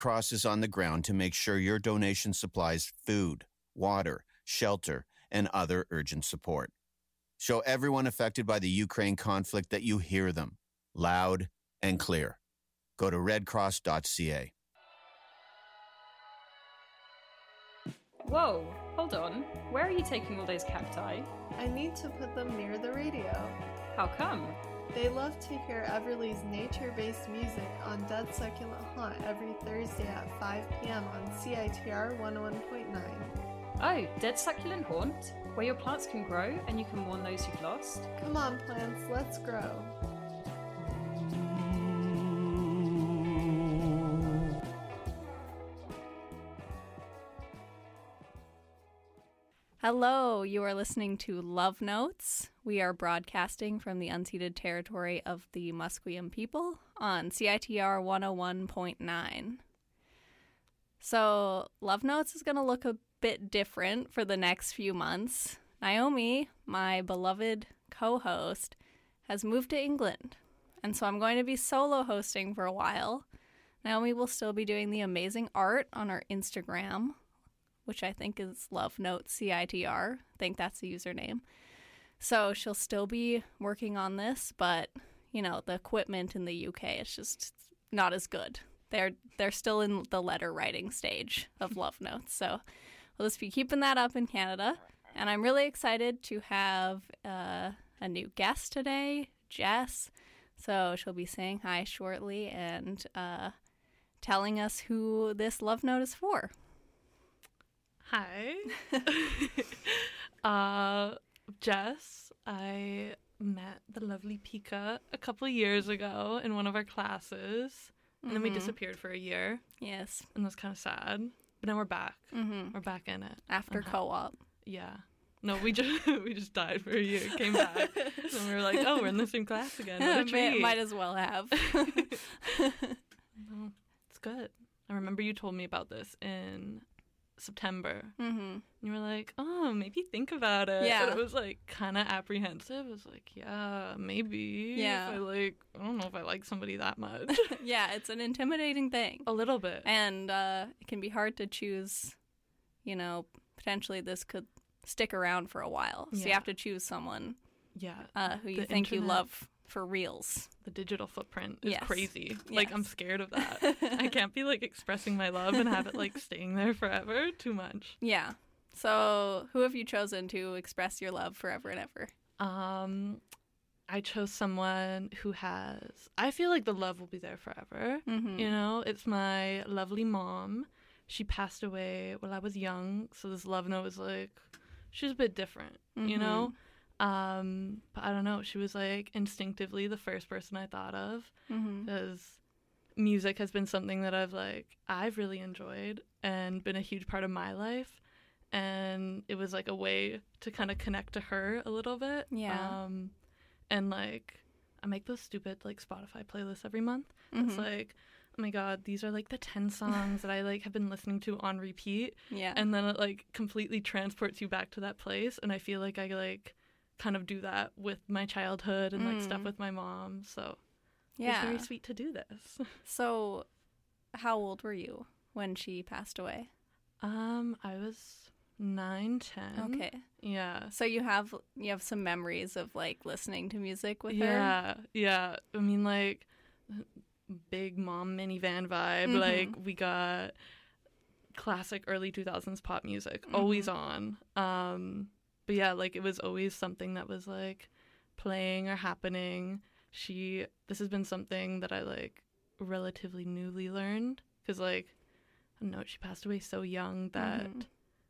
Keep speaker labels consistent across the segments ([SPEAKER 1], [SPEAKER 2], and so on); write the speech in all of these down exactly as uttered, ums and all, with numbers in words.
[SPEAKER 1] Cross is on the ground to make sure your donation supplies food, water, shelter, and other urgent support. Show everyone affected by the Ukraine conflict that you hear them, loud and clear. Go to red cross dot c a.
[SPEAKER 2] Whoa, hold on. Where are you taking all those cacti?
[SPEAKER 3] I need to put them near the radio.
[SPEAKER 2] How come?
[SPEAKER 3] They love to hear Everly's nature-based music on Dead Succulent Haunt every Thursday at five p.m. on C I T R one oh one point nine.
[SPEAKER 2] Oh, Dead Succulent Haunt? Where your plants can grow and you can mourn those you've lost?
[SPEAKER 3] Come on, plants, let's grow.
[SPEAKER 4] Hello, you are listening to Love Notes. We are broadcasting from the unceded territory of the Musqueam people on C I T R one oh one point nine. So, Love Notes is going to look a bit different for the next few months. Naomi, my beloved co-host, has moved to England, and so I'm going to be solo hosting for a while. Naomi will still be doing the amazing art on our Instagram, which I think is Love Notes C I T R. I think that's the username. So she'll still be working on this, but, you know, the equipment in the U K is just not as good. They're they're still in the letter writing stage of Love Notes. So we'll just be keeping that up in Canada. And I'm really excited to have uh, a new guest today, Jess. So she'll be saying hi shortly and uh, telling us who this Love Note is for.
[SPEAKER 5] Hi. uh, Jess. I met the lovely Pika a couple of years ago in one of our classes. And then we
[SPEAKER 4] Mhm.
[SPEAKER 5] disappeared for a year.
[SPEAKER 4] Yes.
[SPEAKER 5] And that's kind of sad. But now we're back.
[SPEAKER 4] Mm-hmm.
[SPEAKER 5] We're back in it.
[SPEAKER 4] After
[SPEAKER 5] Uh-huh.
[SPEAKER 4] co-op.
[SPEAKER 5] Yeah. No, we just we just died for a year, came back. And we were like, oh, we're in the same class again. What a
[SPEAKER 4] May,
[SPEAKER 5] treat.
[SPEAKER 4] might as well have.
[SPEAKER 5] No, it's good. I remember you told me about this in September.
[SPEAKER 4] Mm-hmm.
[SPEAKER 5] You were like, oh, maybe think about it.
[SPEAKER 4] Yeah.
[SPEAKER 5] And it was like kind of apprehensive. I was like, yeah, maybe.
[SPEAKER 4] Yeah.
[SPEAKER 5] If I like, I don't know if I like somebody that much.
[SPEAKER 4] Yeah, it's an intimidating thing.
[SPEAKER 5] A little bit.
[SPEAKER 4] And uh, it can be hard to choose, you know, potentially this could stick around for a while. So you
[SPEAKER 5] Yeah.
[SPEAKER 4] have to choose someone
[SPEAKER 5] Yeah.
[SPEAKER 4] uh, who you
[SPEAKER 5] The
[SPEAKER 4] think you
[SPEAKER 5] internet.
[SPEAKER 4] love for reals.
[SPEAKER 5] The digital footprint is
[SPEAKER 4] Yes.
[SPEAKER 5] crazy. Like, I'm
[SPEAKER 4] Yes.
[SPEAKER 5] scared of that. I can't be like expressing my love and have it like staying there forever. Too much.
[SPEAKER 4] Yeah. So who have you chosen to express your love forever and ever?
[SPEAKER 5] Um, I chose someone who has, I feel like the love will be there forever.
[SPEAKER 4] Mm-hmm.
[SPEAKER 5] You know, it's my lovely mom. She passed away while I was young, so this love note was like, she was a bit different, you
[SPEAKER 4] Mhm.
[SPEAKER 5] know? Um, but I don't know, she was like instinctively the first person I thought of,
[SPEAKER 4] Mm-hmm.
[SPEAKER 5] because music has been something that I've like, I've really enjoyed and been a huge part of my life. And it was like a way to kind of connect to her a little bit.
[SPEAKER 4] Yeah.
[SPEAKER 5] Um, and like, I make those stupid like Spotify playlists every month.
[SPEAKER 4] Mhm.
[SPEAKER 5] It's like, oh my god, these are like the ten songs that I like have been listening to on repeat,
[SPEAKER 4] Yeah.
[SPEAKER 5] and then it like completely transports you back to that place. And I feel like I like kind of do that with my childhood and like stuff
[SPEAKER 4] Mm.
[SPEAKER 5] with my mom. So
[SPEAKER 4] yeah.
[SPEAKER 5] it's very sweet to do this.
[SPEAKER 4] So how old were you when she passed away?
[SPEAKER 5] Um, I was nine, ten.
[SPEAKER 4] Okay.
[SPEAKER 5] Yeah.
[SPEAKER 4] So you have you have some memories of like listening to music with her?
[SPEAKER 5] Yeah, yeah. I mean, like, big mom minivan vibe.
[SPEAKER 4] Mhm.
[SPEAKER 5] Like, we got classic early two thousands pop music always on. Um, but yeah, like, it was always something that was like playing or happening. She, this has been something that I like relatively newly learned because, like, I don't know, she passed away so young that.
[SPEAKER 4] Mhm.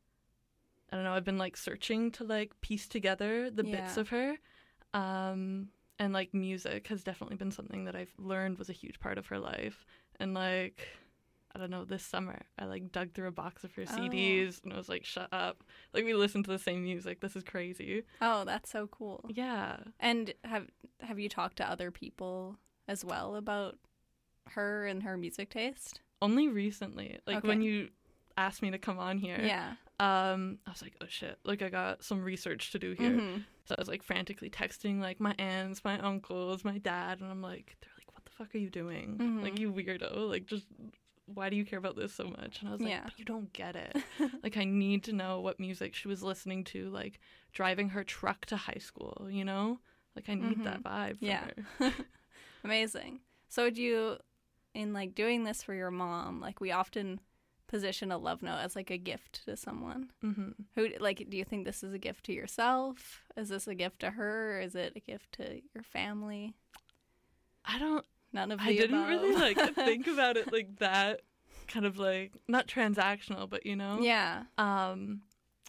[SPEAKER 5] I don't know, I've been like searching to like piece together the bits
[SPEAKER 4] Yeah.
[SPEAKER 5] of her. Um, and like music has definitely been something that I've learned was a huge part of her life. And like, I don't know, this summer I like dug through a box of her
[SPEAKER 4] Oh.
[SPEAKER 5] C Ds and I was like, shut up. Like, we listen to the same music. This is crazy.
[SPEAKER 4] Oh, that's so cool.
[SPEAKER 5] Yeah.
[SPEAKER 4] And have have you talked to other people as well about her and her music taste?
[SPEAKER 5] Only recently. Like,
[SPEAKER 4] Okay.
[SPEAKER 5] when you asked me to come on here.
[SPEAKER 4] Yeah.
[SPEAKER 5] Um, I was like, oh shit, like I got some research to do here.
[SPEAKER 4] Mhm.
[SPEAKER 5] So I was like frantically texting like my aunts, my uncles, my dad, and I'm like, they're like, what the fuck are you doing?
[SPEAKER 4] Mhm.
[SPEAKER 5] Like, you weirdo, like just why do you care about this so much? And I was like,
[SPEAKER 4] Yeah.
[SPEAKER 5] but you don't get it. Like, I need to know what music she was listening to, like, driving her truck to high school, you know? Like, I need
[SPEAKER 4] Mhm.
[SPEAKER 5] that vibe from
[SPEAKER 4] Yeah.
[SPEAKER 5] her.
[SPEAKER 4] Amazing. So would you, in like doing this for your mom, like we often position a love note as like a gift to someone.
[SPEAKER 5] Mm-hmm.
[SPEAKER 4] Who, like, do you think this is a gift to yourself? Is this a gift to her? Or is it a gift to your family?
[SPEAKER 5] I don't,
[SPEAKER 4] None of the
[SPEAKER 5] I didn't
[SPEAKER 4] above.
[SPEAKER 5] really, like, think about it like that, kind of, like, not transactional, but, you know?
[SPEAKER 4] Yeah.
[SPEAKER 5] Um,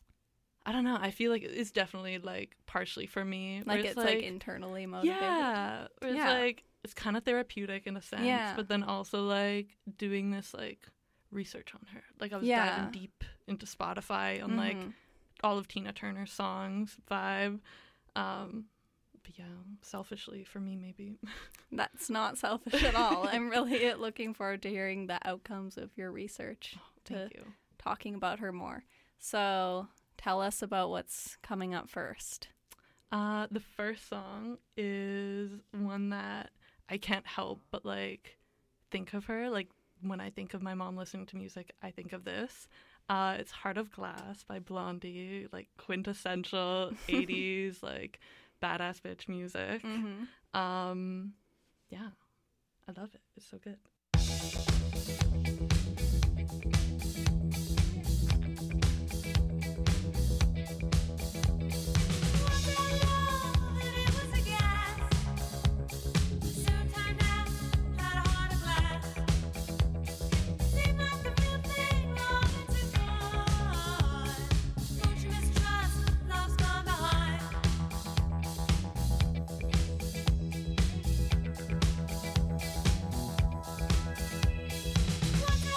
[SPEAKER 5] I don't know. I feel like it's definitely, like, partially for me. where
[SPEAKER 4] Like it's like, internally motivated.
[SPEAKER 5] Yeah. Where it's
[SPEAKER 4] Yeah.
[SPEAKER 5] like, it's kind of therapeutic in a sense,
[SPEAKER 4] Yeah.
[SPEAKER 5] but then also, like, doing this, like, research on her. Like, I was
[SPEAKER 4] Yeah.
[SPEAKER 5] diving deep into Spotify on, like,
[SPEAKER 4] Mhm.
[SPEAKER 5] all of Tina Turner's songs vibe. Um, but yeah, selfishly for me, maybe.
[SPEAKER 4] That's not selfish at all. I'm really looking forward to hearing the outcomes of your research, to
[SPEAKER 5] Thank you.
[SPEAKER 4] talking about her more. So tell us about what's coming up first.
[SPEAKER 5] Uh, the first song is one that I can't help but, like, think of her. Like, when I think of my mom listening to music, I think of this. Uh, it's Heart of Glass by Blondie, like, quintessential eighties, like, badass bitch music.
[SPEAKER 4] Mm-hmm.
[SPEAKER 5] Um, yeah, I love it. It's so good.
[SPEAKER 6] Once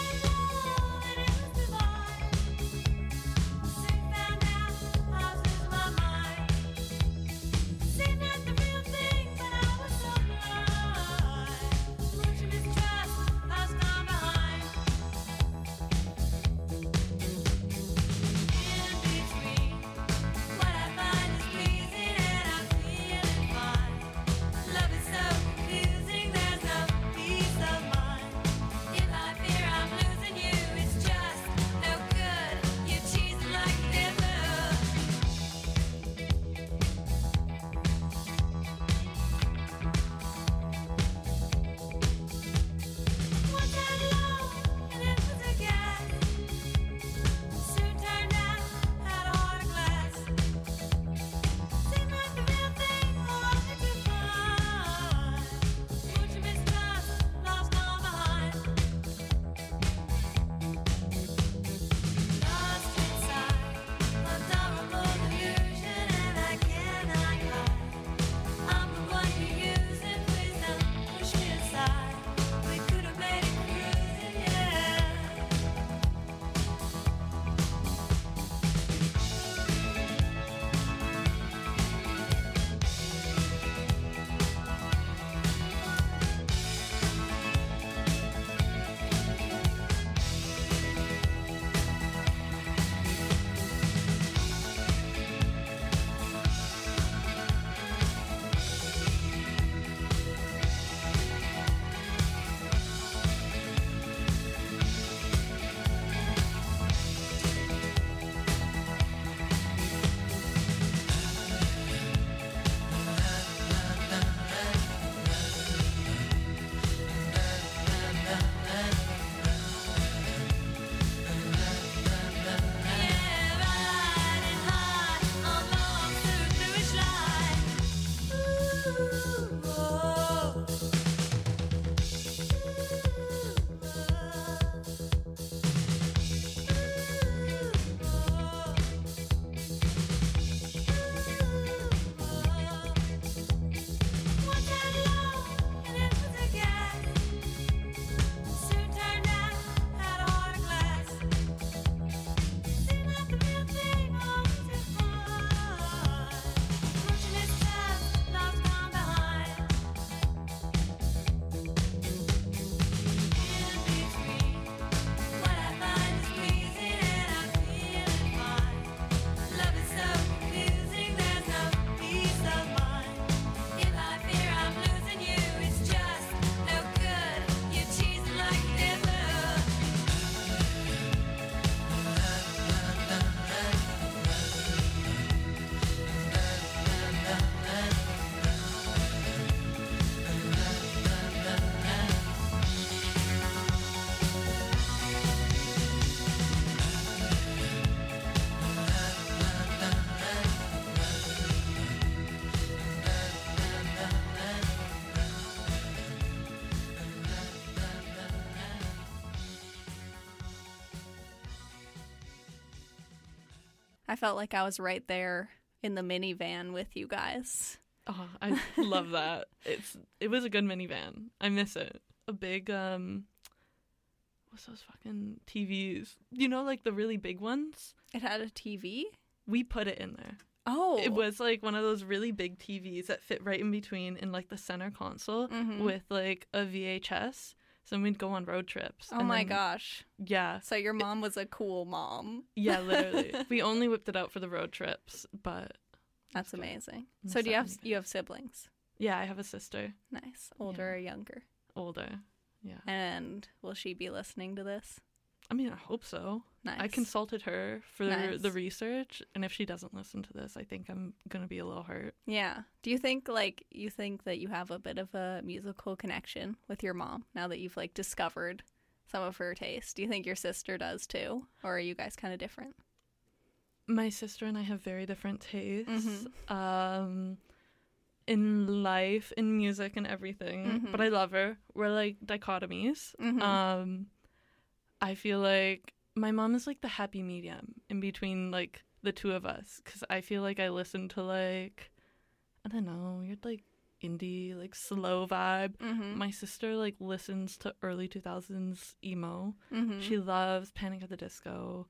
[SPEAKER 4] I felt like I was right there in the minivan with you guys.
[SPEAKER 5] Oh, I love that. It's it was a good minivan. I miss it. A big um what's those fucking T Vs? You know, like the really big ones?
[SPEAKER 4] It had a T V?
[SPEAKER 5] We put it in there.
[SPEAKER 4] Oh.
[SPEAKER 5] It was like one of those really big T Vs that fit right in between in like the center console
[SPEAKER 4] Mhm.
[SPEAKER 5] with like a V H S. So we'd go on road trips.
[SPEAKER 4] Oh
[SPEAKER 5] and
[SPEAKER 4] my
[SPEAKER 5] then-
[SPEAKER 4] gosh.
[SPEAKER 5] Yeah.
[SPEAKER 4] So your mom was a cool mom.
[SPEAKER 5] Yeah, literally. We only whipped it out for the road trips, but
[SPEAKER 4] That's
[SPEAKER 5] good.
[SPEAKER 4] amazing.
[SPEAKER 5] Miss
[SPEAKER 4] So do you
[SPEAKER 5] that
[SPEAKER 4] have
[SPEAKER 5] minivan.
[SPEAKER 4] you have siblings?
[SPEAKER 5] yeah, I have a sister,
[SPEAKER 4] Nice. Older
[SPEAKER 5] Yeah.
[SPEAKER 4] or younger?
[SPEAKER 5] older. Yeah.
[SPEAKER 4] And will she be listening to this?
[SPEAKER 5] I mean, I hope so.
[SPEAKER 4] Nice.
[SPEAKER 5] I consulted her for
[SPEAKER 4] Nice.
[SPEAKER 5] the research, and if she doesn't listen to this, I think I'm going to be a little hurt.
[SPEAKER 4] Yeah. Do you think like you think that you have a bit of a musical connection with your mom now that you've like discovered some of her taste? Do you think your sister does too, or are you guys kind of different?
[SPEAKER 5] My sister and I have very different tastes.
[SPEAKER 4] Mhm.
[SPEAKER 5] Um in life, in music and everything,
[SPEAKER 4] Mhm.
[SPEAKER 5] but I love her. We're like dichotomies.
[SPEAKER 4] Mhm.
[SPEAKER 5] Um I feel like my mom is like the happy medium in between like the two of us, cuz I feel like I listen to like I don't know, you're like indie, like slow vibe.
[SPEAKER 4] Mhm.
[SPEAKER 5] My sister like listens to early two thousands emo.
[SPEAKER 4] Mhm.
[SPEAKER 5] She loves Panic at the Disco,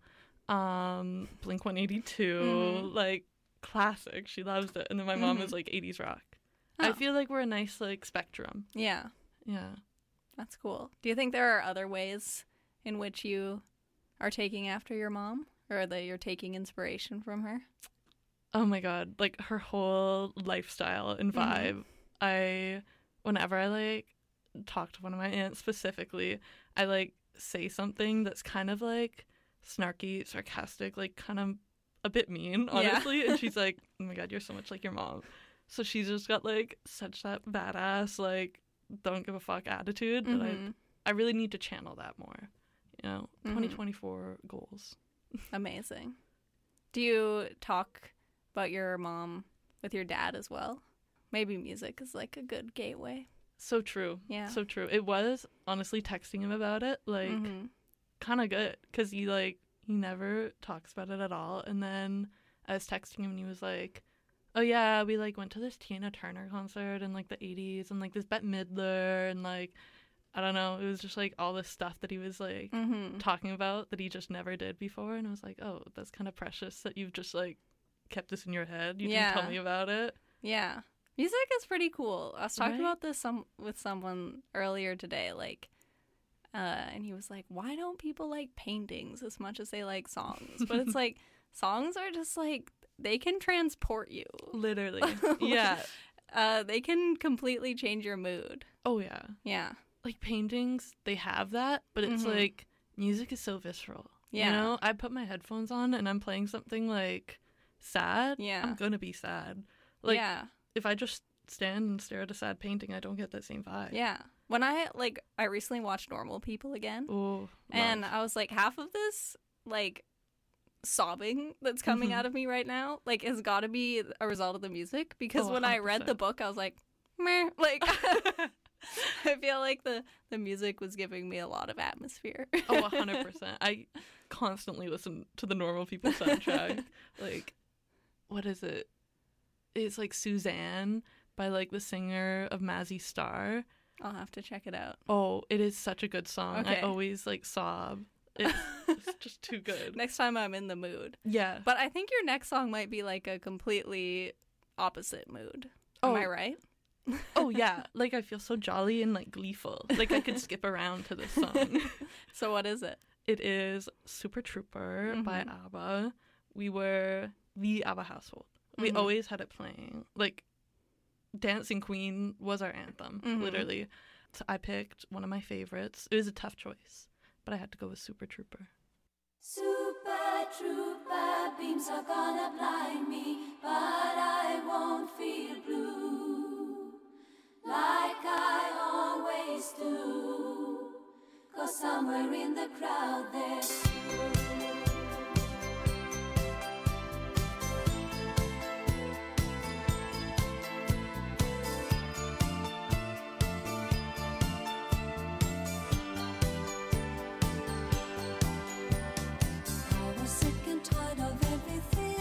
[SPEAKER 5] um, Blink one eighty-two,
[SPEAKER 4] Mhm.
[SPEAKER 5] like classic. She loves it. And then my mom
[SPEAKER 4] Mhm.
[SPEAKER 5] is like eighties rock. I
[SPEAKER 4] Oh.
[SPEAKER 5] feel like we're a nice like spectrum.
[SPEAKER 4] Yeah.
[SPEAKER 5] Yeah.
[SPEAKER 4] That's cool. Do you think there are other ways in which you are taking after your mom, or that you're taking inspiration from her?
[SPEAKER 5] Oh my god, like her whole lifestyle and
[SPEAKER 4] Mhm.
[SPEAKER 5] vibe. I whenever I like talk to one of my aunts specifically, I like say something that's kind of like snarky, sarcastic, like kind of a bit mean,
[SPEAKER 4] Yeah.
[SPEAKER 5] honestly. And she's like, "Oh my god, you're so much like your mom." So she's just got like such that badass, like don't give a fuck attitude that
[SPEAKER 4] Mhm.
[SPEAKER 5] I I really need to channel that more. You know,
[SPEAKER 4] Mhm.
[SPEAKER 5] twenty twenty-four goals.
[SPEAKER 4] Amazing. Do you talk about your mom with your dad as well? Maybe music is like a good gateway.
[SPEAKER 5] So true.
[SPEAKER 4] Yeah.
[SPEAKER 5] So true. It was honestly texting him about it, like
[SPEAKER 4] Mhm.
[SPEAKER 5] kind of good, because he like he never talks about it at all. And then I was texting him and he was like, "Oh yeah, we like went to this Tina Turner concert in like the eighties and like this Bette Midler and like I don't know, it was just like all this stuff that he was like
[SPEAKER 4] Mhm.
[SPEAKER 5] talking about that he just never did before." And I was like, "Oh, that's kind of precious that you've just like kept this in your head. You didn't tell
[SPEAKER 4] Yeah.
[SPEAKER 5] me about it."
[SPEAKER 4] Yeah. Music is pretty cool. I was talking
[SPEAKER 5] Right?
[SPEAKER 4] about this some with someone earlier today, like uh and he was like, "Why don't people like paintings as much as they like songs?" But it's like songs are just like they can transport you.
[SPEAKER 5] Literally. Yeah.
[SPEAKER 4] Uh they can completely change your mood.
[SPEAKER 5] Oh yeah.
[SPEAKER 4] Yeah.
[SPEAKER 5] Like paintings, they have that, but it's
[SPEAKER 4] Mhm.
[SPEAKER 5] like music is so visceral.
[SPEAKER 4] Yeah.
[SPEAKER 5] You know, I put my headphones on and I'm playing something like sad.
[SPEAKER 4] Yeah.
[SPEAKER 5] I'm gonna be sad. Like
[SPEAKER 4] yeah.
[SPEAKER 5] if I just stand and stare at a sad painting, I don't get that same vibe.
[SPEAKER 4] Yeah. When I like I recently watched Normal People again,
[SPEAKER 5] Oh,
[SPEAKER 4] and
[SPEAKER 5] love.
[SPEAKER 4] I was like, half of this like sobbing that's coming
[SPEAKER 5] Mhm.
[SPEAKER 4] out of me right now like has got to be a result of the music, because
[SPEAKER 5] Oh,
[SPEAKER 4] when I read the
[SPEAKER 5] one hundred percent.
[SPEAKER 4] book I was like, meh, like I feel like the the music was giving me a lot of atmosphere.
[SPEAKER 5] Oh, one hundred percent. I constantly listen to the Normal People soundtrack. Like, what is it? It's like Suzanne by like the singer of Mazzy Star.
[SPEAKER 4] I'll have to check it out.
[SPEAKER 5] Oh, it is such a good song.
[SPEAKER 4] Okay.
[SPEAKER 5] I always like sob. It's, it's just too good.
[SPEAKER 4] Next time I'm in the mood.
[SPEAKER 5] Yeah.
[SPEAKER 4] But I think your next song might be like a completely opposite mood. Am
[SPEAKER 5] Oh.
[SPEAKER 4] I right?
[SPEAKER 5] Oh yeah, like I feel so jolly and like gleeful. Like I could skip around to this song.
[SPEAKER 4] So what is it?
[SPEAKER 5] It is Super Trooper by
[SPEAKER 4] Mhm.
[SPEAKER 5] ABBA. We were the ABBA household. We
[SPEAKER 4] Mhm.
[SPEAKER 5] always had it playing. Like Dancing Queen was our anthem,
[SPEAKER 4] Mhm.
[SPEAKER 5] literally. So I picked one of my favorites. It was a tough choice, but I had to go with Super Trooper.
[SPEAKER 6] Super trooper beams are gonna blind me, but I won't feel blue like I always do, 'cause somewhere in the crowd there's I was sick and tired of everything.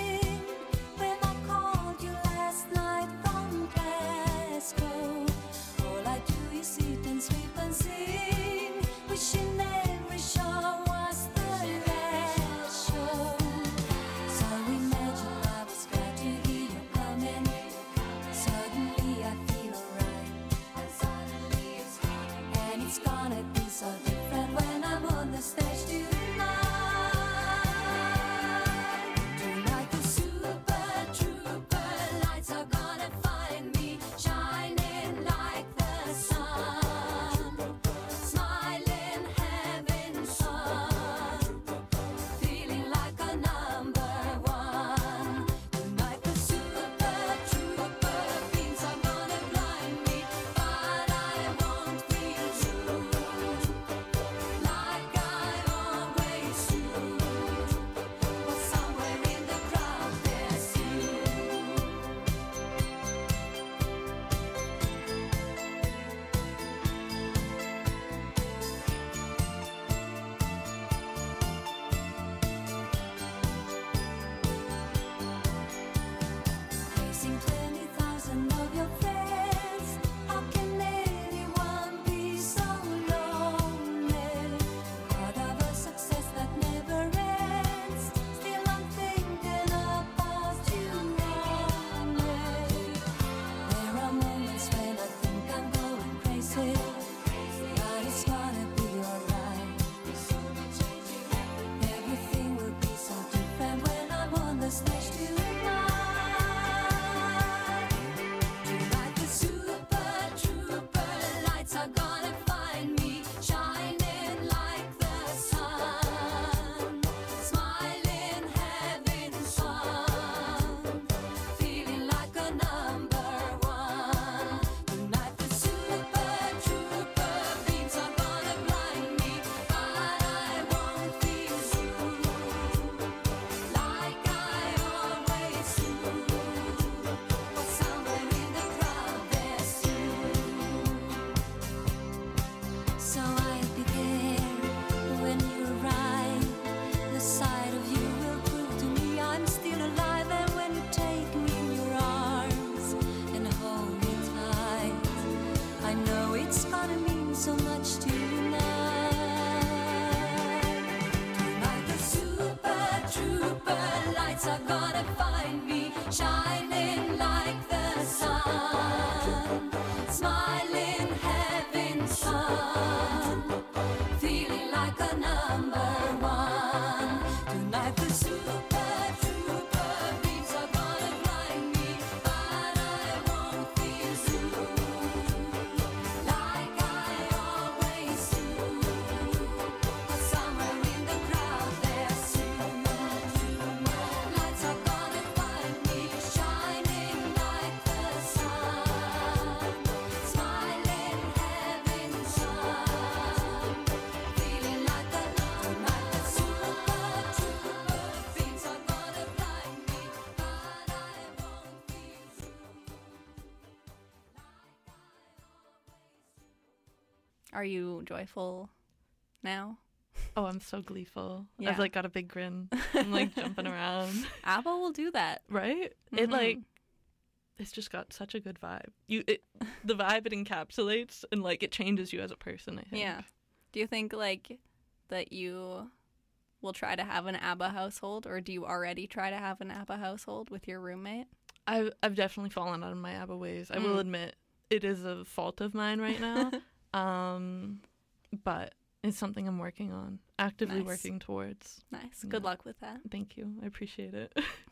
[SPEAKER 4] Are you joyful now?
[SPEAKER 5] Oh, I'm so gleeful.
[SPEAKER 4] Yeah.
[SPEAKER 5] I've like got a big grin. I'm like jumping around.
[SPEAKER 4] ABBA will do that.
[SPEAKER 5] Right?
[SPEAKER 4] Mm-hmm.
[SPEAKER 5] It like it's just got such a good vibe. You it the vibe it encapsulates and like it changes you as a person, I think.
[SPEAKER 4] Yeah. Do you think like that you will try to have an ABBA household, or do you already try to have an ABBA household with your roommate?
[SPEAKER 5] I've I've definitely fallen out of my ABBA ways. I
[SPEAKER 4] Mm.
[SPEAKER 5] will admit it is a fault of mine right now. um but it's something I'm working on. Actively
[SPEAKER 4] Nice.
[SPEAKER 5] working towards.
[SPEAKER 4] Nice. Good
[SPEAKER 5] Yeah.
[SPEAKER 4] luck with that.
[SPEAKER 5] Thank you. I appreciate it.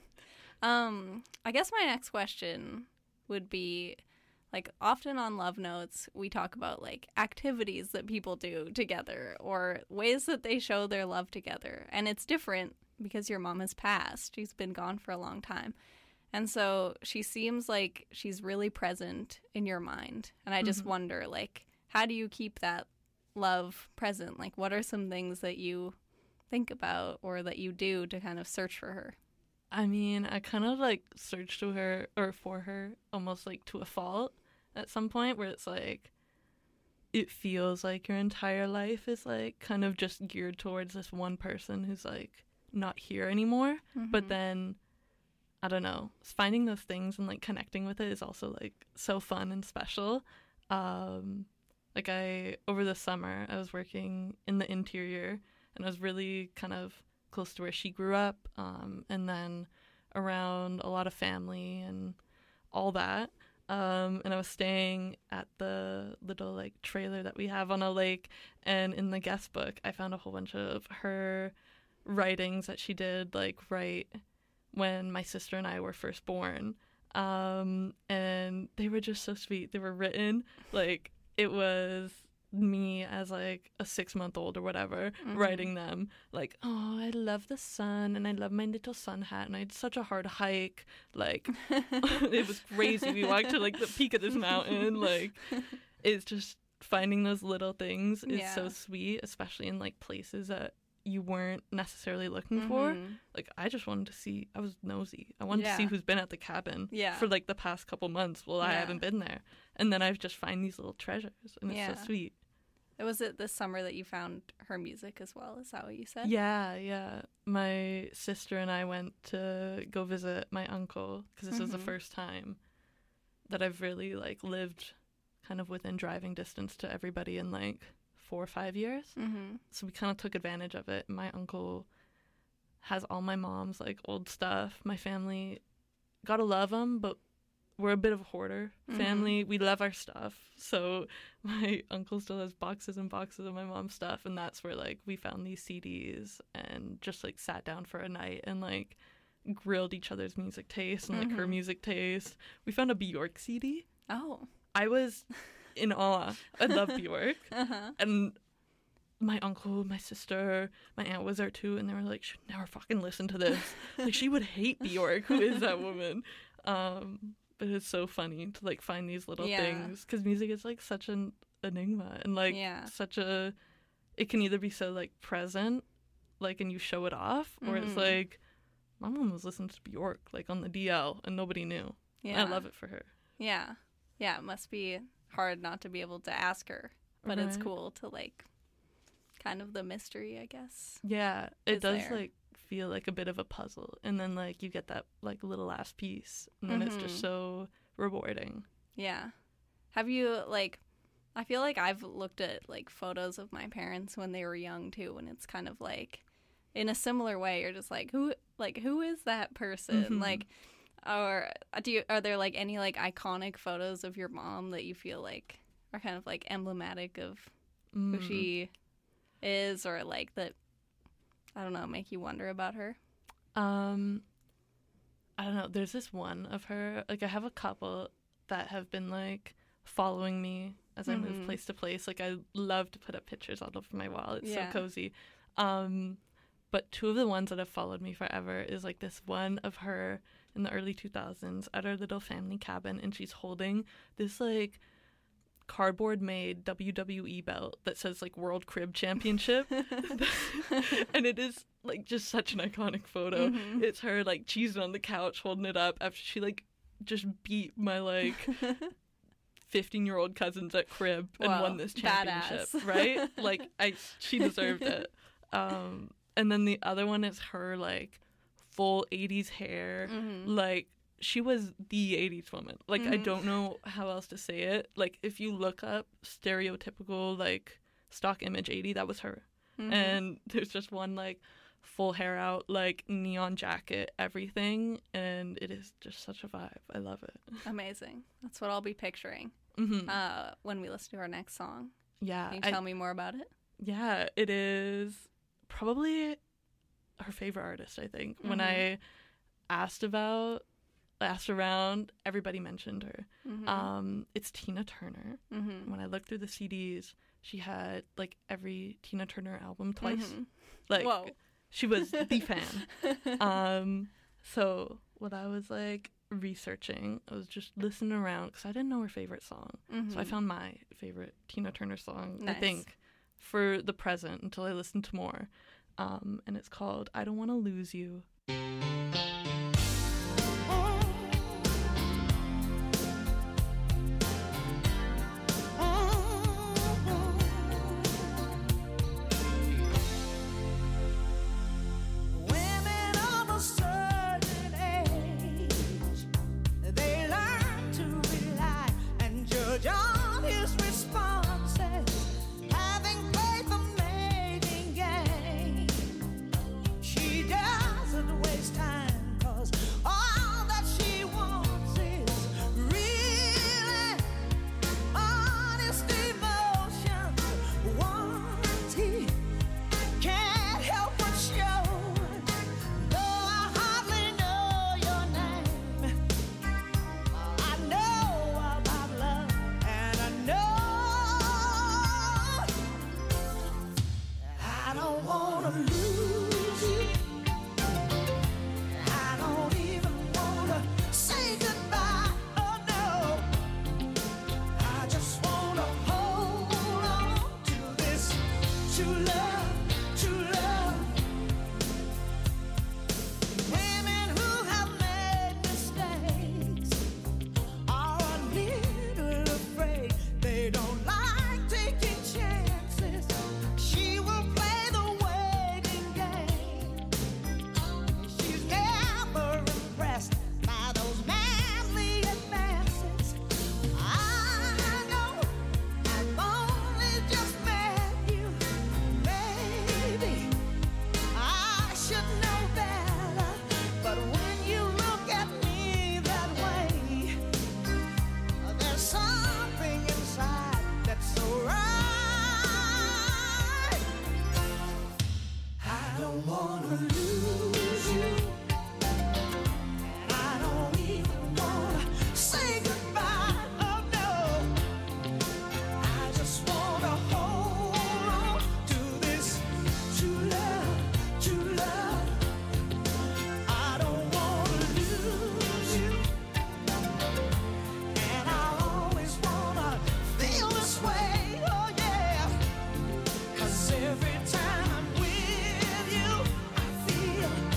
[SPEAKER 4] Um, I guess my next question would be, like, often on Love Notes, we talk about, like, activities that people do together or ways that they show their love together. And it's different because your mom has passed. She's been gone for a long time. And so she seems like she's really present in your mind. And I just
[SPEAKER 5] Mhm.
[SPEAKER 4] wonder, like, how do you keep that love present? Like, what are some things that you think about or that you do to kind of search for her?
[SPEAKER 5] I mean, I kind of like searched to her or for her almost like to a fault at some point where it's like it feels like your entire life is like kind of just geared towards this one person who's like not here anymore. But
[SPEAKER 4] Mhm.
[SPEAKER 5] then I don't know, finding those things and like connecting with it is also like so fun and special. Um like I over the summer I was working in the interior and I was really kind of close to where she grew up, um, and then around a lot of family and all that. Um, and I was staying at the little like trailer that we have on a lake, and in the guest book, I found a whole bunch of her writings that she did like right when my sister and I were first born. Um, and they were just so sweet. They were written like it was me as like a six month old or whatever
[SPEAKER 4] Mhm.
[SPEAKER 5] writing them like, oh, I love the sun and I love my little sun hat and I had such a hard hike, like it was crazy. We walked to like the peak of this mountain. Like it's just finding those little things is so
[SPEAKER 4] Yeah.
[SPEAKER 5] sweet, especially in like places that you weren't necessarily looking for.
[SPEAKER 4] Mhm.
[SPEAKER 5] Like I just wanted to see, I was nosy, I wanted to see
[SPEAKER 4] Yeah.
[SPEAKER 5] who's been at the cabin
[SPEAKER 4] Yeah.
[SPEAKER 5] for like the past couple months while I
[SPEAKER 4] Yeah.
[SPEAKER 5] haven't been there, and then I've just find these little treasures and it's
[SPEAKER 4] Yeah.
[SPEAKER 5] so sweet.
[SPEAKER 4] Was it this summer that you found her music as well? Is that what you said?
[SPEAKER 5] Yeah, yeah. My sister and I went to go visit my uncle because this was the
[SPEAKER 4] Mhm.
[SPEAKER 5] first time that I've really like lived kind of within driving distance to everybody in like four or five years.
[SPEAKER 4] Mm-hmm.
[SPEAKER 5] So we kind of took advantage of it. My uncle has all my mom's like old stuff. My family, gotta love them, but we're a bit of a hoarder
[SPEAKER 4] Mhm.
[SPEAKER 5] family. We love our stuff. So my uncle still has boxes and boxes of my mom's stuff, and that's where like we found these C Ds and just like sat down for a night and like grilled each other's music taste and like her
[SPEAKER 4] Mhm.
[SPEAKER 5] music taste. We found a Bjork C D.
[SPEAKER 4] Oh.
[SPEAKER 5] I was in awe. I love Bjork.
[SPEAKER 4] Uh-huh.
[SPEAKER 5] And my uncle, my sister, my aunt was there too, and they were like, "Should never fucking listen to this." Like she would hate Bjork. Who is that woman? Um, but it's so funny to like find these little
[SPEAKER 4] Yeah.
[SPEAKER 5] things because music is like such an enigma and like
[SPEAKER 4] Yeah.
[SPEAKER 5] such a. It can either be so like present, like, and you show it off, or it's
[SPEAKER 4] Mhm.
[SPEAKER 5] like, my mom was listening to Bjork like on the D L and nobody knew.
[SPEAKER 4] Yeah.
[SPEAKER 5] I love it for her.
[SPEAKER 4] Yeah. Yeah, it must be hard not to be able to ask her, but it's
[SPEAKER 5] Right.
[SPEAKER 4] cool to like kind of the mystery, I guess.
[SPEAKER 5] Yeah, it
[SPEAKER 4] is
[SPEAKER 5] does
[SPEAKER 4] there.
[SPEAKER 5] like feel like a bit of a puzzle, and then like you get that like little last piece, and then it's just
[SPEAKER 4] Mhm.
[SPEAKER 5] so rewarding.
[SPEAKER 4] Yeah. Have you like I feel like I've looked at like photos of my parents when they were young too, and it's kind of like in a similar way you're just like who like who is that person?
[SPEAKER 5] Mhm.
[SPEAKER 4] Like or do you are there like any like iconic photos of your mom that you feel like are kind of like emblematic of who
[SPEAKER 5] Mm.
[SPEAKER 4] she is, or like that I don't know, make you wonder about her?
[SPEAKER 5] Um, I don't know. There's this one of her. Like I have a couple that have been like following me as I move
[SPEAKER 4] Mhm.
[SPEAKER 5] place to place. Like I love to put up pictures all over my wall. It's
[SPEAKER 4] Yeah.
[SPEAKER 5] so cozy. Um, but two of the ones that have followed me forever is like this one of her in the early two thousands at our little family cabin, and she's holding this like cardboard made W W E belt that says like World Crib Championship. And it is like just such an iconic photo.
[SPEAKER 4] Mhm.
[SPEAKER 5] It's her like cheesing on the couch holding it up after she like just beat my like fifteen-year-old cousins at crib and
[SPEAKER 4] Whoa,
[SPEAKER 5] won this championship,
[SPEAKER 4] badass.
[SPEAKER 5] right? Like, I she deserved it. Um, and then the other one is her, like, full eighties hair.
[SPEAKER 4] Mm-hmm.
[SPEAKER 5] Like, she was the eighties woman. Like, I
[SPEAKER 4] Mhm.
[SPEAKER 5] don't know how else to say it. Like, if you look up stereotypical, like, stock image eighty, that was her.
[SPEAKER 4] Mhm.
[SPEAKER 5] And there's just one, like, full hair out, like, neon jacket, everything. And it is just such a vibe. I love it.
[SPEAKER 4] Amazing. That's what I'll be picturing
[SPEAKER 5] Mm-hmm.
[SPEAKER 4] uh, when we listen to our next song.
[SPEAKER 5] yeah.
[SPEAKER 4] Can you
[SPEAKER 5] I-
[SPEAKER 4] tell me more about it?
[SPEAKER 5] Yeah, it is probably her favorite artist, I think. When
[SPEAKER 4] Mhm.
[SPEAKER 5] I asked about, asked around, everybody mentioned her.
[SPEAKER 4] Mm-hmm.
[SPEAKER 5] Um, it's Tina Turner.
[SPEAKER 4] mm-hmm.
[SPEAKER 5] When I looked through the C Ds, she had, like, every Tina Turner album twice.
[SPEAKER 4] Mhm.
[SPEAKER 5] Like,
[SPEAKER 4] Whoa.
[SPEAKER 5] she was the fan. Um, so when I was, like, researching, I was just listening around because I didn't know her favorite song. So I
[SPEAKER 4] Mhm.
[SPEAKER 5] found my favorite Tina Turner song, I
[SPEAKER 4] Nice.
[SPEAKER 5] think, for the present until I listened to more. Um, and it's called I Don't Want to Lose You.
[SPEAKER 7] Women of a certain age, they learn to rely and judge on his responses, having played the mating game. She doesn't waste time, 'cause all that she wants is really honest emotions. Once he can't help but show. Though I hardly know your name, I know about love, and I know I don't wanna lose you. I don't even wanna say goodbye. Oh no, I just wanna hold on to this true love, true love. Women who have made mistakes are a little afraid. They don't like taking chances. She will play the waiting game. She's never impressed by those manly advances. I know I've only just met you. Maybe I should know better, but when you look at me that way, there's something inside that's so right. I don't wanna lose you, and I don't even wanna say goodbye. Oh no, I just wanna hold on to this true love, true love. I don't wanna lose you, and I always wanna feel this way. Oh yeah, 'cause every time I'm with you, I feel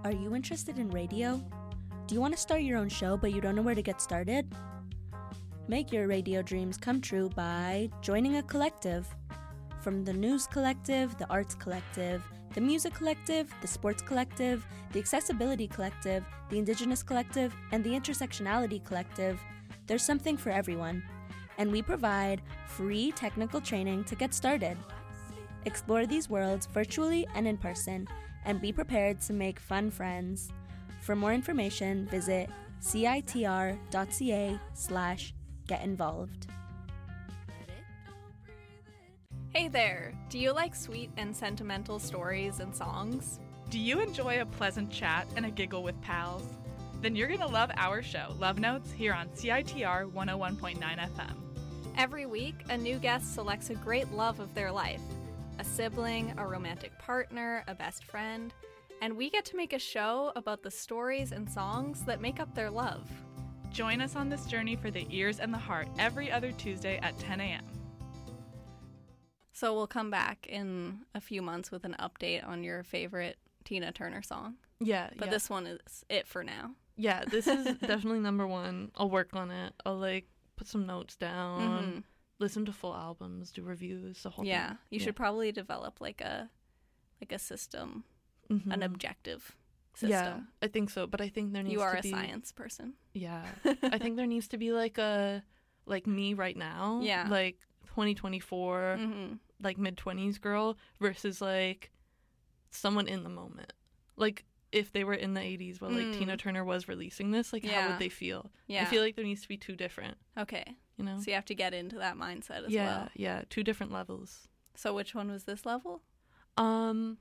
[SPEAKER 8] Are you interested in radio? Do you want to start your own show but you don't know where to get started? Make your radio dreams come true by joining a collective. From the News Collective, the Arts Collective, the Music Collective, the Sports Collective, the Accessibility Collective, the Indigenous Collective, and the Intersectionality Collective, there's something for everyone. And we provide free technical training to get started. Explore these worlds virtually and in person, and be prepared to make fun friends. For more information, visit citr.ca slash get involved.
[SPEAKER 4] Hey there! Do you like sweet and sentimental stories and songs?
[SPEAKER 9] Do you enjoy a pleasant chat and a giggle with pals? Then you're going to love our show, Love Notes, here on C I T R one oh one point nine F M.
[SPEAKER 4] Every week, a new guest selects a great love of their life. A sibling, a romantic partner, a best friend, and we get to make a show about the stories and songs that make up their love.
[SPEAKER 9] Join us on this journey for the ears and the heart every other Tuesday at ten a.m.
[SPEAKER 4] So we'll come back in a few months with an update on your favorite Tina Turner song.
[SPEAKER 5] Yeah,
[SPEAKER 4] But
[SPEAKER 5] yeah.
[SPEAKER 4] this one is it for now.
[SPEAKER 5] Yeah, this is definitely number one. I'll work on it. I'll, like, put some notes down,
[SPEAKER 4] Mm-hmm.
[SPEAKER 5] listen to full albums, do reviews, the whole
[SPEAKER 4] Yeah,
[SPEAKER 5] thing.
[SPEAKER 4] you should probably develop like a like a system,
[SPEAKER 5] Mhm.
[SPEAKER 4] an objective system.
[SPEAKER 5] Yeah, I think so. But I think there needs
[SPEAKER 4] You are
[SPEAKER 5] to
[SPEAKER 4] a
[SPEAKER 5] be...
[SPEAKER 4] science person.
[SPEAKER 5] Yeah. I think there needs to be, like, a... Like, me right now.
[SPEAKER 4] Yeah.
[SPEAKER 5] Like, twenty twenty-four,
[SPEAKER 4] Mm-hmm.
[SPEAKER 5] like, mid-twenties girl versus, like, someone in the moment. Like, if they were in the eighties while, like,
[SPEAKER 4] Mm.
[SPEAKER 5] Tina Turner was releasing this, like, how
[SPEAKER 4] Yeah.
[SPEAKER 5] would they feel?
[SPEAKER 4] Yeah.
[SPEAKER 5] I feel like there needs to be two different,
[SPEAKER 4] Okay.
[SPEAKER 5] you know?
[SPEAKER 4] So you have to get into that mindset as
[SPEAKER 5] yeah,
[SPEAKER 4] well.
[SPEAKER 5] yeah, two different levels.
[SPEAKER 4] So which one was this level?
[SPEAKER 5] Um,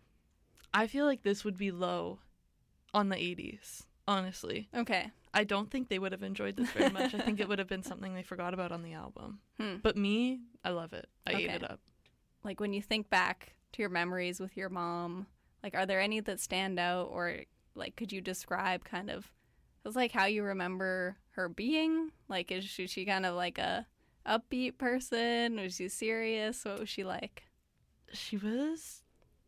[SPEAKER 5] I feel like this would be low on the eighties, honestly.
[SPEAKER 4] Okay.
[SPEAKER 5] I don't think they would have enjoyed this very much. I think it would have been something they forgot about on the album.
[SPEAKER 4] Hmm.
[SPEAKER 5] But me, I love it. I ate
[SPEAKER 4] Okay.
[SPEAKER 5] it up.
[SPEAKER 4] Like when you think back to your memories with your mom, like are there any that stand out, or like could you describe kind of it was like how you remember her being? Like is she, she kind of like a upbeat person? Was she serious? What was she like?
[SPEAKER 5] She was,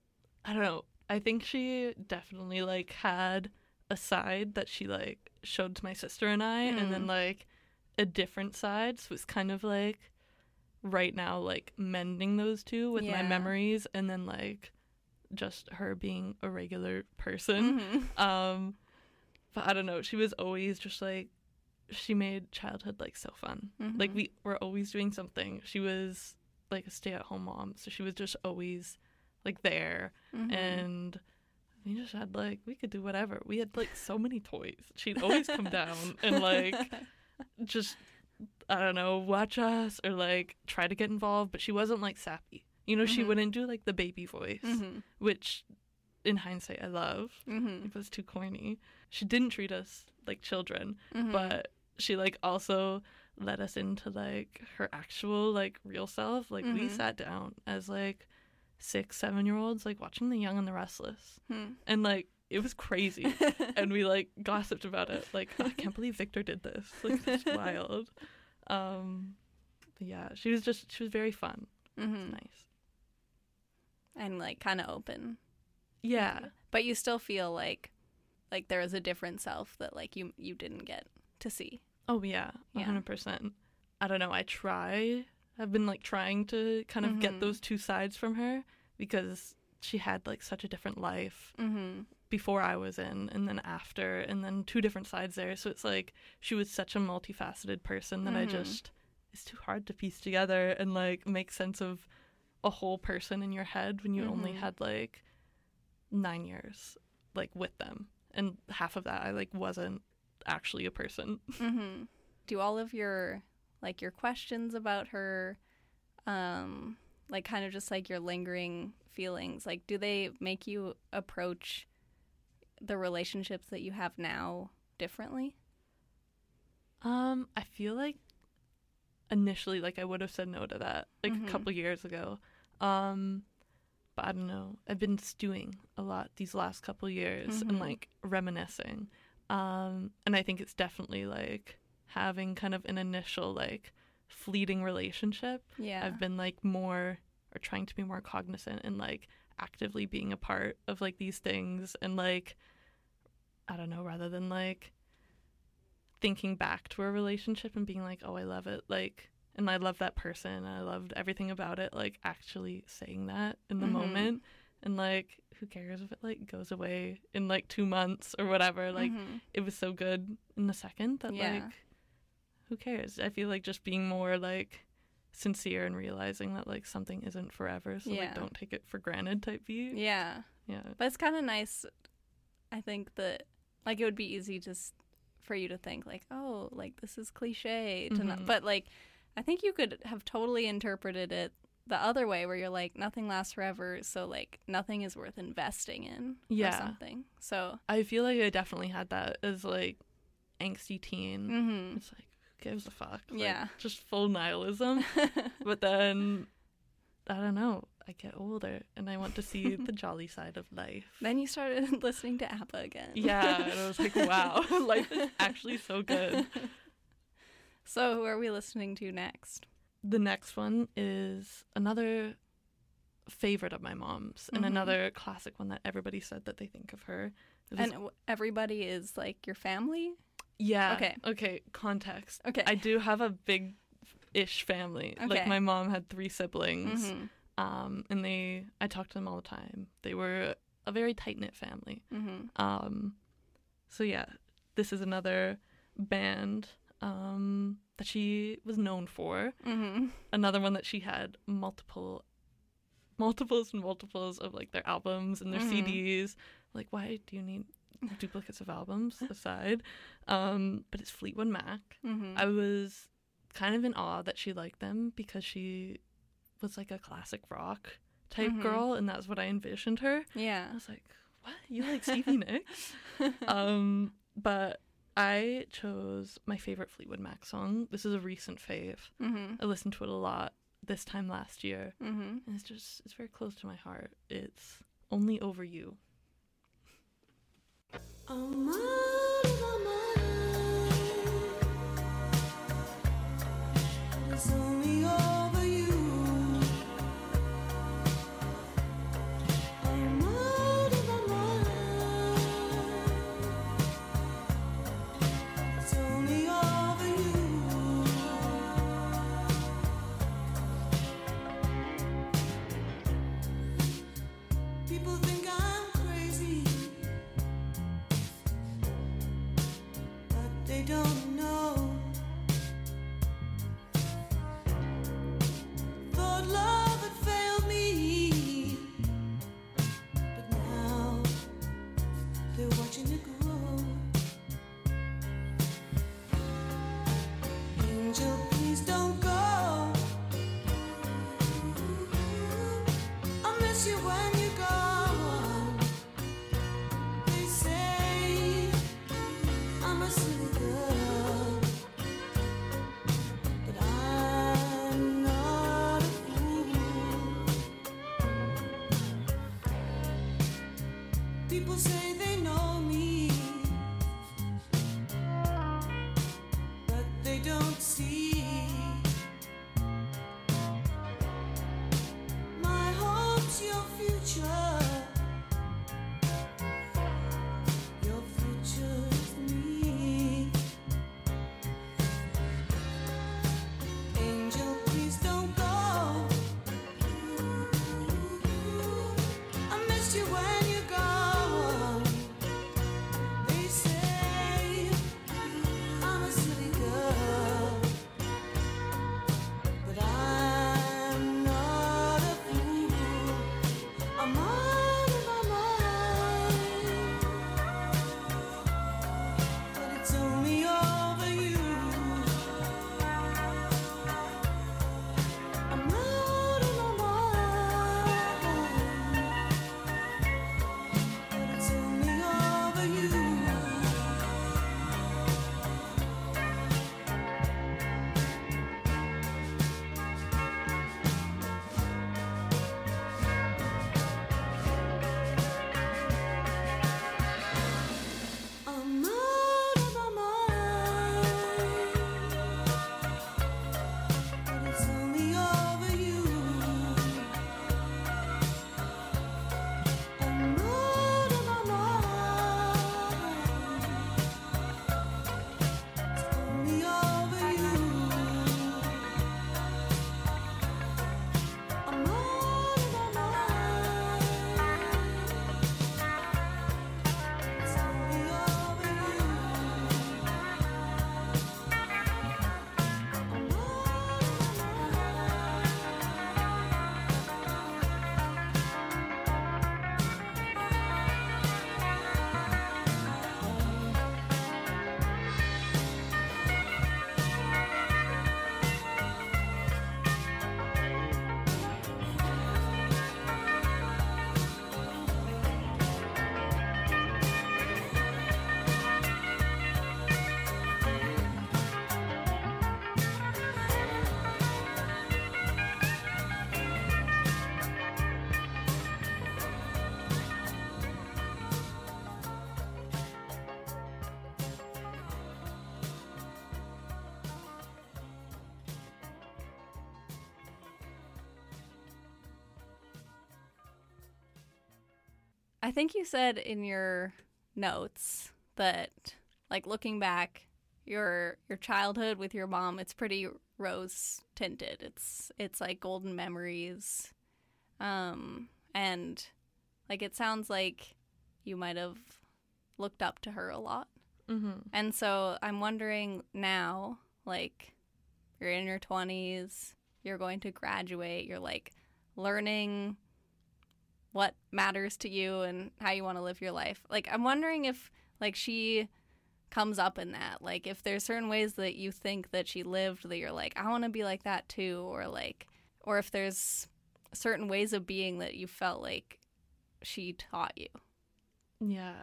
[SPEAKER 5] I don't know. I think she definitely, like, had a side that she, like, showed to my sister and I, and then,
[SPEAKER 4] Mm.
[SPEAKER 5] like, a different side. So it's kind of, like, right now, like, mending those two with my
[SPEAKER 4] Yeah.
[SPEAKER 5] memories, and then, like, just her being a regular person.
[SPEAKER 4] Mhm.
[SPEAKER 5] Um, but I don't know. She was always just, like, she made childhood, like, so fun. Like,
[SPEAKER 4] Mhm.
[SPEAKER 5] we were always doing something. She was, like, a stay-at-home mom, so she was just always, like, there.
[SPEAKER 4] Mhm.
[SPEAKER 5] And we just had, like, we could do whatever. We had, like, so many toys. She'd always come down and, like, just, I don't know, watch us or, like, try to get involved. But she wasn't, like, sappy. You know, she
[SPEAKER 4] Mhm.
[SPEAKER 5] wouldn't do, like, the baby voice,
[SPEAKER 4] Mhm.
[SPEAKER 5] which, in hindsight, I love.
[SPEAKER 4] Mhm.
[SPEAKER 5] It was too corny. She didn't treat us like children,
[SPEAKER 4] Mhm.
[SPEAKER 5] but she, like, also let us into, like, her actual, like, real self. Like, we
[SPEAKER 4] Mhm.
[SPEAKER 5] sat down as, like, six, seven-year-olds, like, watching The Young and the Restless.
[SPEAKER 4] Hmm.
[SPEAKER 5] And, like, it was crazy. And we, like, gossiped about it. Like, oh, I can't believe Victor did this. Like, it's wild. Um, but yeah, she was just, she was very fun.
[SPEAKER 4] Mhm.
[SPEAKER 5] It's nice.
[SPEAKER 4] And like kind of open.
[SPEAKER 5] Yeah.
[SPEAKER 4] But you still feel like like there was a different self that like you you didn't get to see.
[SPEAKER 5] Oh, yeah,
[SPEAKER 4] Yeah.
[SPEAKER 5] one hundred percent. I don't know. I try. I've been, like, trying to kind of
[SPEAKER 4] Mhm.
[SPEAKER 5] get those two sides from her because she had, like, such a different life
[SPEAKER 4] Mm-hmm.
[SPEAKER 5] before I was in and then after, and then two different sides there. So it's like she was such a multifaceted person that I
[SPEAKER 4] Mhm.
[SPEAKER 5] just, it's too hard to piece together and, like, make sense of a whole person in your head when you only
[SPEAKER 4] Mhm.
[SPEAKER 5] had, like, nine years, like, with them. And half of that I, like, wasn't actually a person.
[SPEAKER 4] Mm-hmm. Do all of your like your questions about her, um, like kind of just like your lingering feelings, like do they make you approach the relationships that you have now differently?
[SPEAKER 5] Um, I feel like initially, like, I would have said no to that, like,
[SPEAKER 4] Mhm.
[SPEAKER 5] a couple years ago. Um, but I don't know. I've been stewing a lot these last couple years and,
[SPEAKER 4] Mhm.
[SPEAKER 5] like, reminiscing. Um, and I think it's definitely, like, having kind of an initial, like, fleeting relationship.
[SPEAKER 4] Yeah.
[SPEAKER 5] I've been, like, more, or trying to be more cognizant and, like, actively being a part of, like, these things and, like, I don't know, rather than like thinking back to a relationship and being like, oh, I love it, like, and I love that person, and I loved everything about it, like actually saying that in the
[SPEAKER 4] Mhm.
[SPEAKER 5] moment, and like, who cares if it like goes away in like two months or whatever, like
[SPEAKER 4] Mhm.
[SPEAKER 5] it was so good in the second that
[SPEAKER 4] Yeah.
[SPEAKER 5] like, who cares? I feel like just being more like sincere and realizing that like something isn't forever, so
[SPEAKER 4] Yeah.
[SPEAKER 5] like don't take it for granted type beat.
[SPEAKER 4] Yeah.
[SPEAKER 5] Yeah.
[SPEAKER 4] But it's kind of nice, I think, that, like, it would be easy just for you to think, like, oh, like, this is cliche. To not,
[SPEAKER 5] Mhm.
[SPEAKER 4] but, like, I think you could have totally interpreted it the other way, where you're like, nothing lasts forever, so, like, nothing is worth investing in
[SPEAKER 5] Yeah.
[SPEAKER 4] or something. So,
[SPEAKER 5] I feel like I definitely had that as like angsty teen.
[SPEAKER 4] mhm.
[SPEAKER 5] It's like, who gives a fuck? Like,
[SPEAKER 4] Yeah.
[SPEAKER 5] just full nihilism. But then, I don't know, I get older and I want to see the jolly side of life.
[SPEAKER 4] Then you started listening to ABBA again.
[SPEAKER 5] Yeah, and I was like, wow, life is actually so good.
[SPEAKER 4] So, who are we listening to next?
[SPEAKER 5] The next one is another favorite of my mom's, and
[SPEAKER 4] Mhm.
[SPEAKER 5] another classic one that everybody said that they think of her. It was-
[SPEAKER 4] And w- everybody is, like, your family?
[SPEAKER 5] yeah.
[SPEAKER 4] Okay.
[SPEAKER 5] Okay, context.
[SPEAKER 4] Okay.
[SPEAKER 5] I do have a big-ish family. Like,
[SPEAKER 4] Okay.
[SPEAKER 5] my mom had three siblings,
[SPEAKER 4] Mhm.
[SPEAKER 5] um, and they, I talked to them all the time. They were a very tight-knit family.
[SPEAKER 4] Mhm.
[SPEAKER 5] Um, so yeah, this is another band um, that she was known for.
[SPEAKER 4] Mhm.
[SPEAKER 5] Another one that she had multiple, multiples and multiples of like their albums and their
[SPEAKER 4] Mhm.
[SPEAKER 5] C Ds. Like, why do you need duplicates of albums aside? Um, but it's Fleetwood Mac.
[SPEAKER 4] Mhm.
[SPEAKER 5] I was kind of in awe that she liked them because she was like a classic rock type
[SPEAKER 4] Mhm.
[SPEAKER 5] girl, and that's what I envisioned her. I
[SPEAKER 4] Yeah.
[SPEAKER 5] was like, what? You like Stevie Nicks? um, but I chose my favorite Fleetwood Mac song. This is a recent fave.
[SPEAKER 4] Mhm.
[SPEAKER 5] I listened to it a lot this time last year,
[SPEAKER 4] Mhm.
[SPEAKER 5] and it's just, it's very close to my heart. It's Only Over You.
[SPEAKER 6] I'm out of my mind. It's only over you. I'm out of my mind. It's only over you. People think I'm crazy, but they don't know. Thought love had failed me, but now they're watching it grow. Angel, please don't go. I miss you when you're gone. They say I'm a silly girl, but I'm not a fool. People say they know me, but they don't see my hopes, your future. Your future is me. Angel, please don't go. I missed you when you're gone. They say I'm a silly girl,
[SPEAKER 4] I think you said in your notes that, like, looking back, your your childhood with your mom, it's pretty rose tinted. It's it's like golden memories, um, and like it sounds like you might have looked up to her a lot.
[SPEAKER 5] Mm-hmm.
[SPEAKER 4] And so I'm wondering now, like, you're in your twenties, you're going to graduate, you're like learning what matters to you and how you want to live your life. Like, I'm wondering if, like, she comes up in that. Like, if there's certain ways that you think that she lived that you're like, I want to be like that too. Or, like, or if there's certain ways of being that you felt like she taught you.
[SPEAKER 5] Yeah.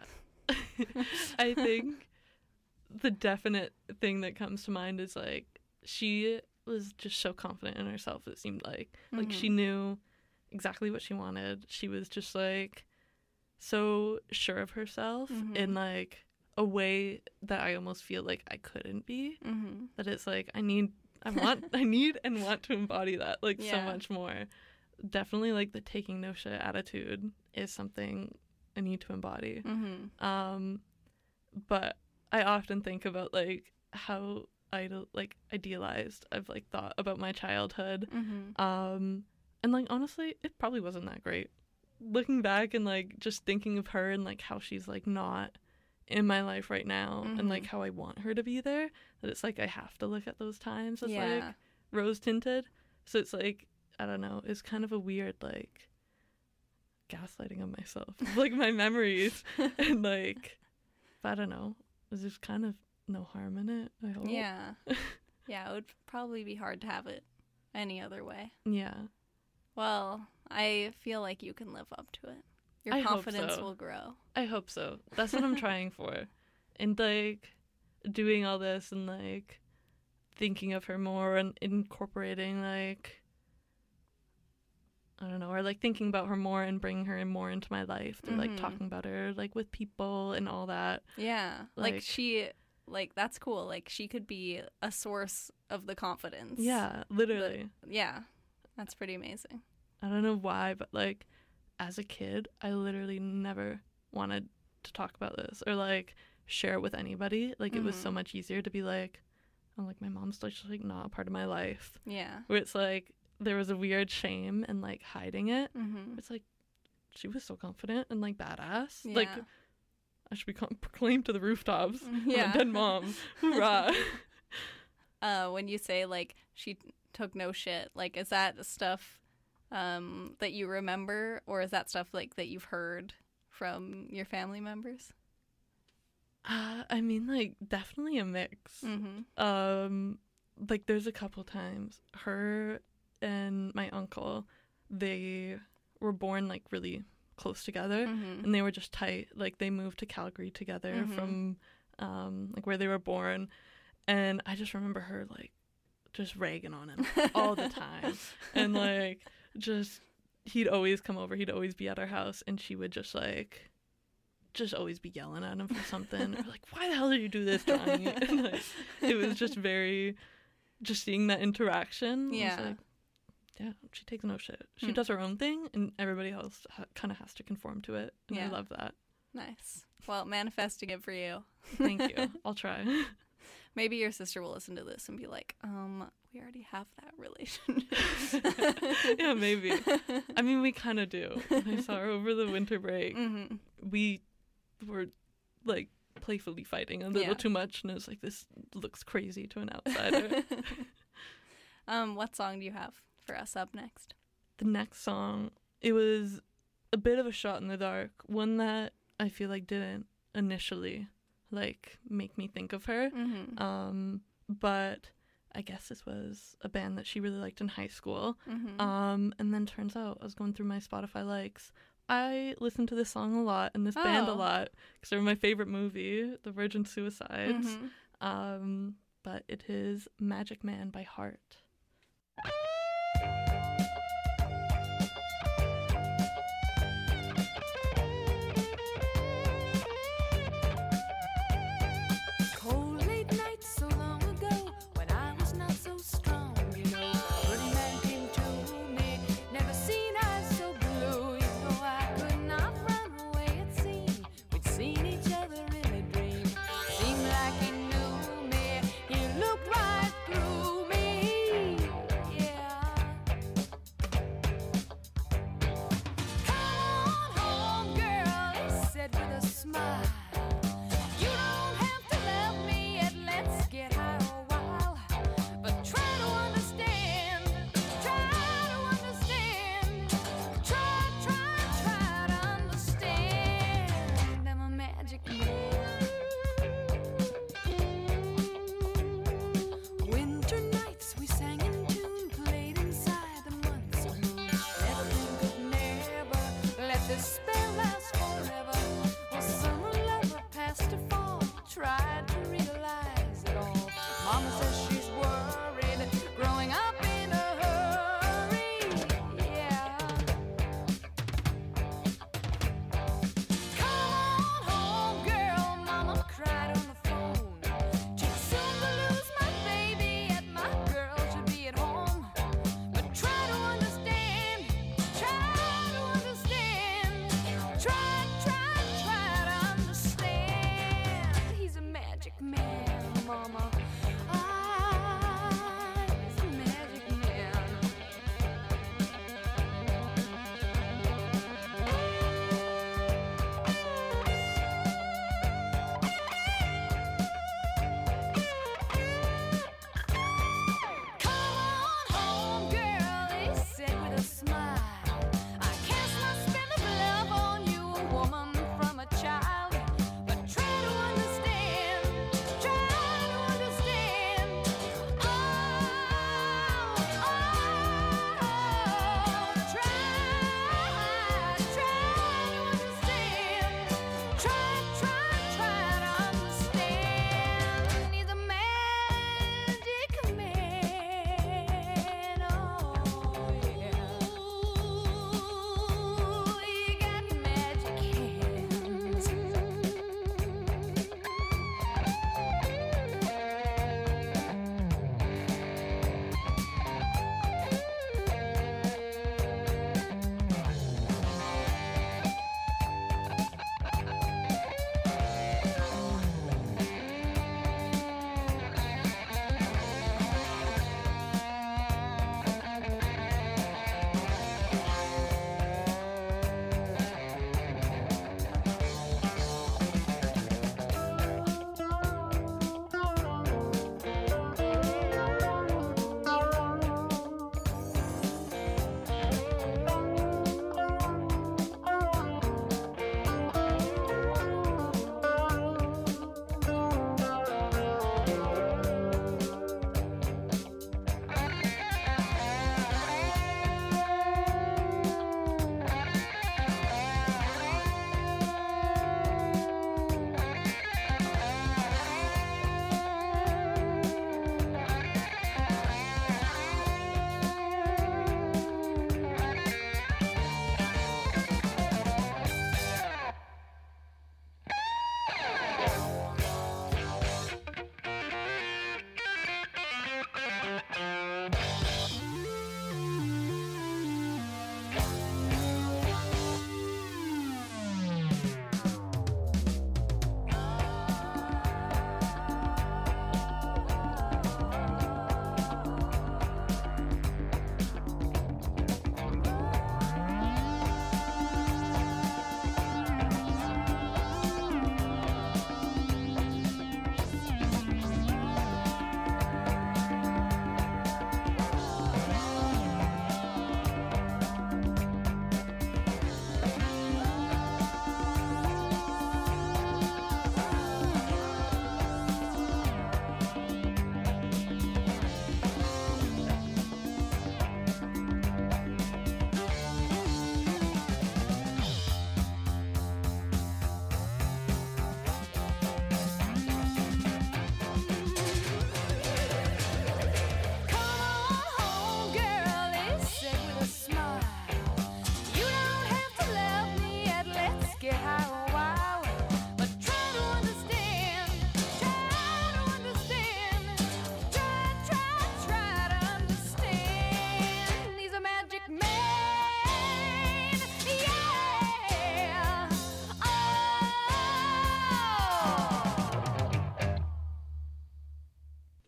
[SPEAKER 5] I think the definite thing that comes to mind is, like, she was just so confident in herself, it seemed like. Like,
[SPEAKER 4] Mhm.
[SPEAKER 5] she knew exactly what she wanted. She was just, like, so sure of herself
[SPEAKER 4] Mhm.
[SPEAKER 5] in, like, a way that I almost feel like I couldn't be.
[SPEAKER 4] Mm-hmm.
[SPEAKER 5] That it's, like, I need, I want, I need and want to embody that, like, so
[SPEAKER 4] Yeah.
[SPEAKER 5] much more. Definitely, like, the taking no shit attitude is something I need to embody.
[SPEAKER 4] Mm-hmm.
[SPEAKER 5] Um, but I often think about, like, how idol like idealized I've, like, thought about my childhood.
[SPEAKER 4] Mm-hmm.
[SPEAKER 5] Um, and, like, honestly, it probably wasn't that great. Looking back and, like, just thinking of her and, like, how she's, like, not in my life right now and, like,
[SPEAKER 4] Mhm.
[SPEAKER 5] how I want her to be there, that it's like I have to look at those times as,
[SPEAKER 4] Yeah.
[SPEAKER 5] like, rose tinted. So it's like, I don't know, it's kind of a weird, like, gaslighting of myself, like, my memories. And, like, I don't know, there's kind of no harm in it, I hope.
[SPEAKER 4] Yeah. Yeah, it would probably be hard to have it any other way.
[SPEAKER 5] Yeah.
[SPEAKER 4] Well, I feel like you can live up to it. Your
[SPEAKER 5] I hope
[SPEAKER 4] confidence
[SPEAKER 5] so.
[SPEAKER 4] will grow.
[SPEAKER 5] I hope so. That's what I'm trying for. And, like, doing all this and, like, thinking of her more and incorporating, like, I don't know, or, like, thinking about her more and bringing her in more into my life through, like,
[SPEAKER 4] Mhm.
[SPEAKER 5] talking about her, like, with people and all that.
[SPEAKER 4] Yeah. Like,
[SPEAKER 5] Like-
[SPEAKER 4] she, like, that's cool. Like, she could be a source of the confidence.
[SPEAKER 5] Yeah, literally.
[SPEAKER 4] Yeah. That's pretty amazing.
[SPEAKER 5] I don't know why, but, like, as a kid, I literally never wanted to talk about this or, like, share it with anybody. Like, it was so
[SPEAKER 4] Mhm.
[SPEAKER 5] much easier to be like, oh, like, my mom's just, like, not a part of my life.
[SPEAKER 4] Yeah.
[SPEAKER 5] Where it's like there was a weird shame and, like, hiding it.
[SPEAKER 4] Mm-hmm.
[SPEAKER 5] It's like she was so confident and, like, badass. Like,
[SPEAKER 4] Yeah.
[SPEAKER 5] I should be con- proclaimed to the rooftops. I'm
[SPEAKER 4] Yeah.
[SPEAKER 5] a dead mom. Hoorah.
[SPEAKER 4] Uh, when you say, like, she took no shit, like, is that stuff um, that you remember, or is that stuff, like, that you've heard from your family members?
[SPEAKER 5] Uh, I mean, like, definitely a mix.
[SPEAKER 4] Mm-hmm.
[SPEAKER 5] Um, like, there's a couple times her and my uncle, they were born, like, really close together.
[SPEAKER 4] Mm-hmm.
[SPEAKER 5] And they were just tight. Like, they moved to Calgary together
[SPEAKER 4] Mhm.
[SPEAKER 5] from um like where they were born, and I just remember her, like, just ragging on him all the time. And, like, just he'd always come over, he'd always be at our house, and she would just, like, just always be yelling at him for something, or, like, why the hell did you do this, Johnny? And, like, it was just very, just seeing that interaction. I was
[SPEAKER 4] Yeah.
[SPEAKER 5] like, yeah, she takes no shit. She
[SPEAKER 4] Hmm.
[SPEAKER 5] does her own thing, and everybody else ha- kind of has to conform to it. And I
[SPEAKER 4] Yeah.
[SPEAKER 5] love that.
[SPEAKER 4] Nice. Well, manifesting it for you.
[SPEAKER 5] Thank you. I'll try.
[SPEAKER 4] Maybe your sister will listen to this and be like, um, we already have that relationship.
[SPEAKER 5] Yeah, maybe. I mean, we kind of do. I saw her over the winter break.
[SPEAKER 4] Mm-hmm.
[SPEAKER 5] We were, like, playfully fighting a little
[SPEAKER 4] Yeah.
[SPEAKER 5] too much, and it was like, this looks crazy to an outsider.
[SPEAKER 4] um, what song do you have for us up next?
[SPEAKER 5] The next song, it was a bit of a shot in the dark, one that I feel like didn't initially, like, make me think of her.
[SPEAKER 4] Mm-hmm.
[SPEAKER 5] Um, but I guess this was a band that she really liked in high school.
[SPEAKER 4] Mm-hmm.
[SPEAKER 5] Um, and then turns out I was going through my Spotify likes. I listened to this song a lot and this band a
[SPEAKER 4] Oh.
[SPEAKER 5] lot because they're my favorite movie, The Virgin Suicides.
[SPEAKER 4] Mhm.
[SPEAKER 5] Um, but it is Magic Man by Heart.
[SPEAKER 6] Cold late nights so long ago when I was not so strong, you know. Pretty man came to me, never seen eyes so blue. You know I could not run away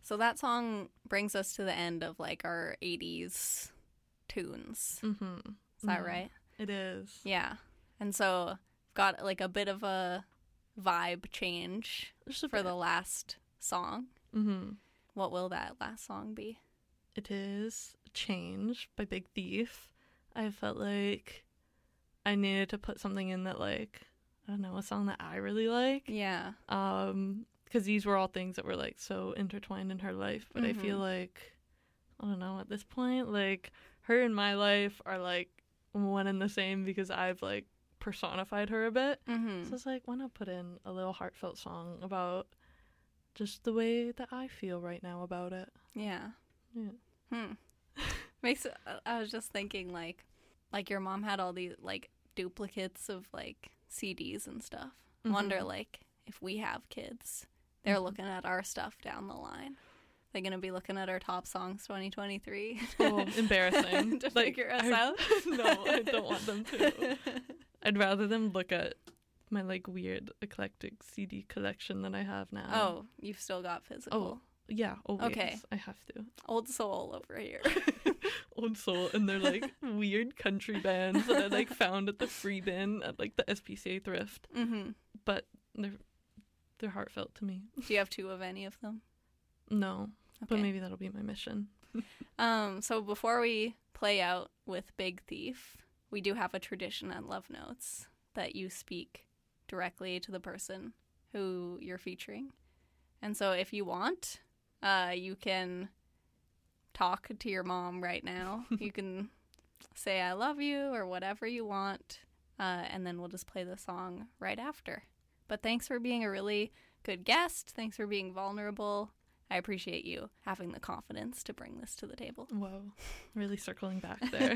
[SPEAKER 4] So that song brings us to the end of like our eighties tunes.
[SPEAKER 5] Mm-hmm.
[SPEAKER 4] Is that right?
[SPEAKER 5] It is.
[SPEAKER 4] Yeah. And so I've got like a bit of a vibe change
[SPEAKER 5] Just a
[SPEAKER 4] for
[SPEAKER 5] bit.
[SPEAKER 4] the last song.
[SPEAKER 5] Mm-hmm.
[SPEAKER 4] What will that last song be?
[SPEAKER 5] It is Change by Big Thief. I felt like I needed to put something in that, like, I don't know, a song that I really like.
[SPEAKER 4] Yeah.
[SPEAKER 5] Um, because these were all things that were like so intertwined in her life. But I feel
[SPEAKER 4] Mhm.
[SPEAKER 5] like, I don't know, at this point, like, her and my life are like one and the same because I've like personified her a bit.
[SPEAKER 4] Mm-hmm.
[SPEAKER 5] So it's like, why not put in a little heartfelt song about just the way that I feel right now about it?
[SPEAKER 4] Yeah.
[SPEAKER 5] Yeah.
[SPEAKER 4] Hmm. Makes I was just thinking like like your mom had all these like duplicates of like C Ds and stuff.
[SPEAKER 5] Mhm.
[SPEAKER 4] Wonder like if we have kids, they're
[SPEAKER 5] Mhm.
[SPEAKER 4] looking at our stuff down the line. They're gonna be looking at our top songs twenty twenty-three.
[SPEAKER 5] Oh, embarrassing.
[SPEAKER 4] to
[SPEAKER 5] Like,
[SPEAKER 4] figure us
[SPEAKER 5] I-
[SPEAKER 4] out.
[SPEAKER 5] No, I don't want them to. I'd rather them look at my like weird eclectic C D collection that I have now.
[SPEAKER 4] Oh, you've still got physical.
[SPEAKER 5] Yeah, always.
[SPEAKER 4] Okay.
[SPEAKER 5] I have to.
[SPEAKER 4] Old soul over here.
[SPEAKER 5] Old soul, and they're like weird country bands that I like found at the free bin at like the S P C A thrift.
[SPEAKER 4] Mm-hmm.
[SPEAKER 5] But they're they're heartfelt to me.
[SPEAKER 4] Do you have two of any of them?
[SPEAKER 5] No, but
[SPEAKER 4] Okay.
[SPEAKER 5] maybe that'll be my mission.
[SPEAKER 4] Um, so before we play out with Big Thief, we do have a tradition at Love Notes that you speak directly to the person who you're featuring. And so if you want, uh, you can talk to your mom right now. You can say I love you or whatever you want, uh, and then we'll just play the song right after. But thanks for being a really good guest. Thanks for being vulnerable. I appreciate you having the confidence to bring this to the table.
[SPEAKER 5] Whoa, really circling back there.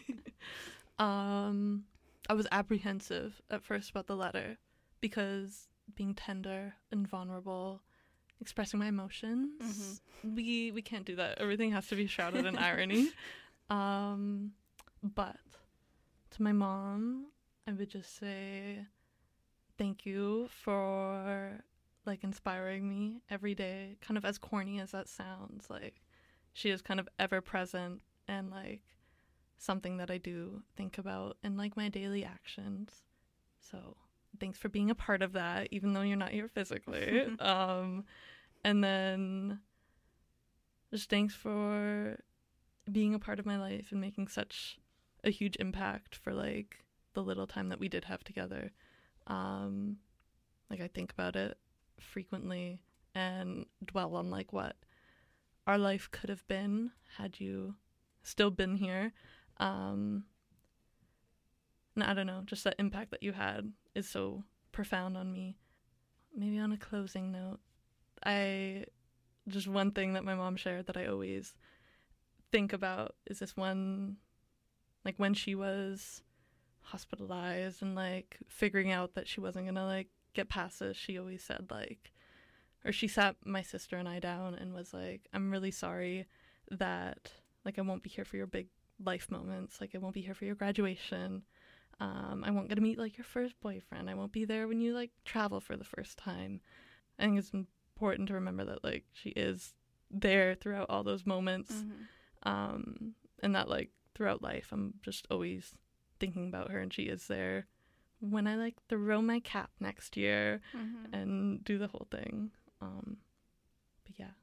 [SPEAKER 5] um, I was apprehensive at first about the letter because being tender and vulnerable, expressing my emotions, we we can't do that. Everything has to be shrouded in irony. Um, but to my mom, I would just say thank you for like inspiring me every day, kind of as corny as that sounds. Like, she is kind of ever present and like something that I do think about in like my daily actions. So thanks for being a part of that, even though you're not here physically. um, and then just thanks for being a part of my life and making such a huge impact for like the little time that we did have together. Um, like I think about it frequently and dwell on like what our life could have been had you still been here. Um, and I don't know, just that impact that you had is so profound on me. Maybe on a closing note, I just one thing that my mom shared that I always think about is this one, like when she was hospitalized and like figuring out that she wasn't gonna like get past this, she always said like, or she sat my sister and I down and was like, I'm really sorry that like I won't be here for your big life moments, like I won't be here for your graduation, um, I won't get to meet like your first boyfriend, I won't be there when you like travel for the first time. I think it's important to remember that like she is there throughout all those moments,
[SPEAKER 4] Mm-hmm.
[SPEAKER 5] um, and that like throughout life I'm just always thinking about her, and she is there when I like throw my cap next year
[SPEAKER 4] Mm-hmm.
[SPEAKER 5] and do the whole thing. Um, but yeah.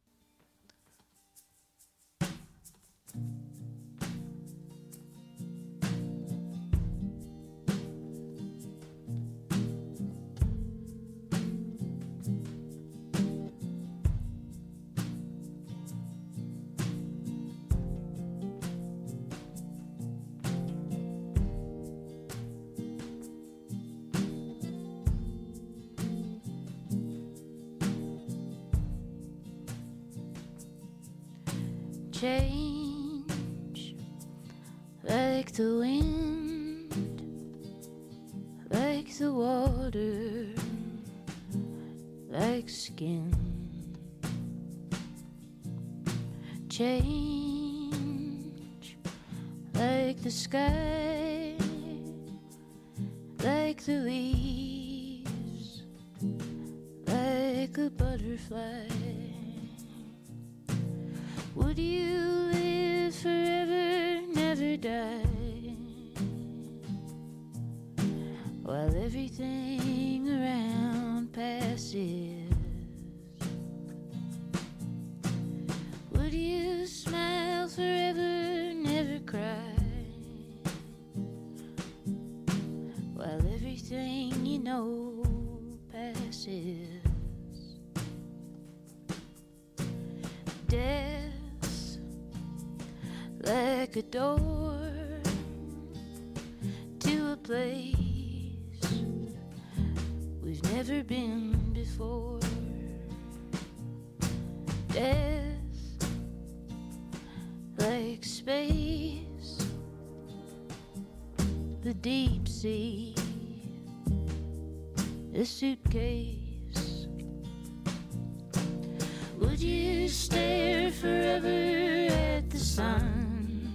[SPEAKER 6] Change like the wind, like the water, like skin. Change like the sky, like the leaves, like a butterfly. Would you live forever, never die? While everything around passes, would you smile forever, never cry? While everything you know passes. Death's like a door to a place we've never been before. Death like space, the deep sea, a suitcase. Would you stare forever at the sun?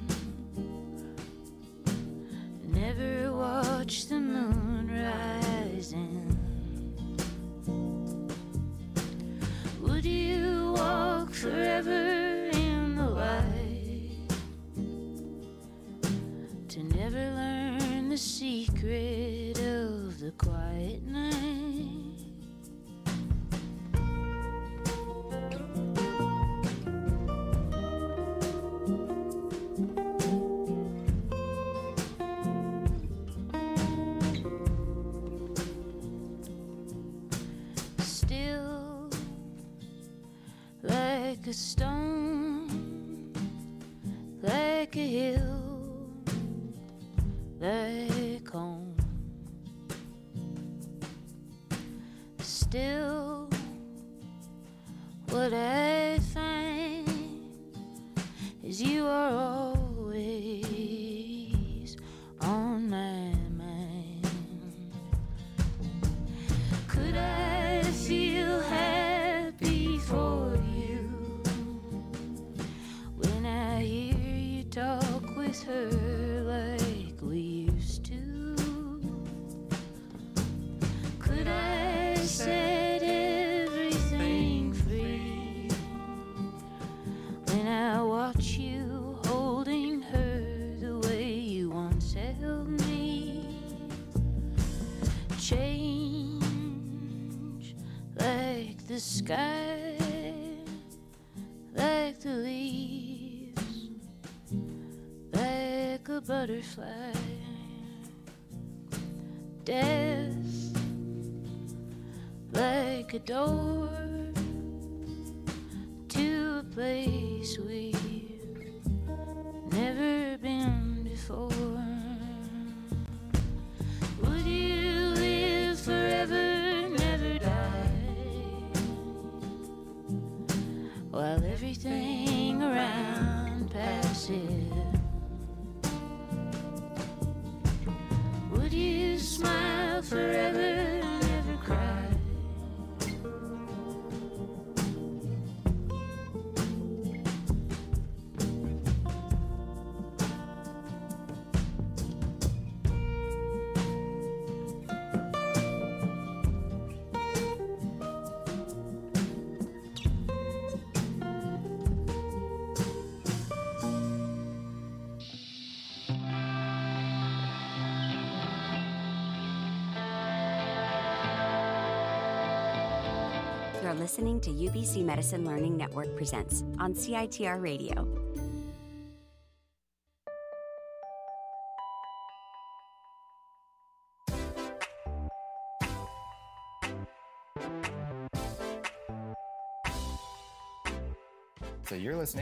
[SPEAKER 6] Never watch the moon rising? Would you walk forever in the light to never learn the secret of the quiet night? Still like a stone, like a hill, like home. Still, what I find is you are always on my mind. Could I feel happy for you when I hear you talk with her like we used to? Could I set everything free when I watch you holding her the way you once held me? Change like the sky, like the leaves, like a butterfly. Death like a door to a place we've never been before. Would you live forever, never die? While everything around passes, would you smile forever, never cry?
[SPEAKER 10] You're listening to U B C Medicine Learning Network Presents on C I T R Radio.
[SPEAKER 11] So you're listening